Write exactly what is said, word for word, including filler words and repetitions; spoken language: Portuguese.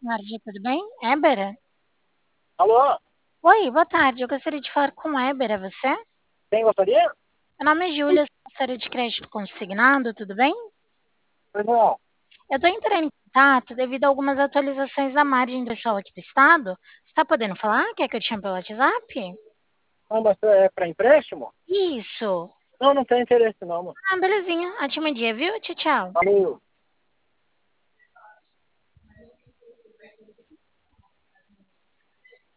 Tarde, tudo bem? Éber? Alô? Oi, boa tarde. Eu gostaria de falar com o Éber, é você? Quem gostaria? Meu nome é Júlia, sou consultora de crédito consignado, tudo bem? Pois não. Eu estou entrando em contato devido a algumas atualizações da margem do pessoal aqui do estado. Você está podendo falar? Quer que eu te chame pelo WhatsApp? Não, mas é para empréstimo? Isso. Não, não tem interesse não, mano. Ah, belezinha. Ótimo dia, viu? Tchau, tchau. Valeu.